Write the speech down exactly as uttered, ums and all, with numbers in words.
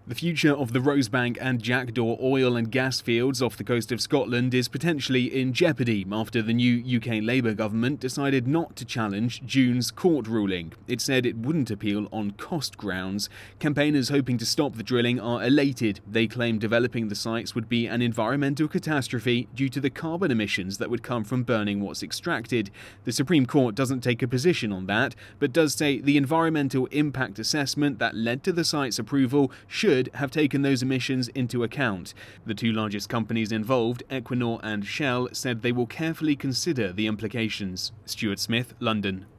The future of the Rosebank and Jackdaw oil and gas fields off the coast of Scotland is potentially in jeopardy after the new U K Labour government decided not to challenge June's court ruling. It said it wouldn't appeal on cost grounds. Campaigners hoping to stop the drilling are elated. They claim developing the sites would be an environmental catastrophe due to the carbon emissions that would come from burning what's extracted. The Supreme Court doesn't take a position on that, but does say the environmental impact assessment that led to the site's approval should have taken those emissions into account. The two largest companies involved, Equinor and Shell, said they will carefully consider the implications. Stuart Smith, London.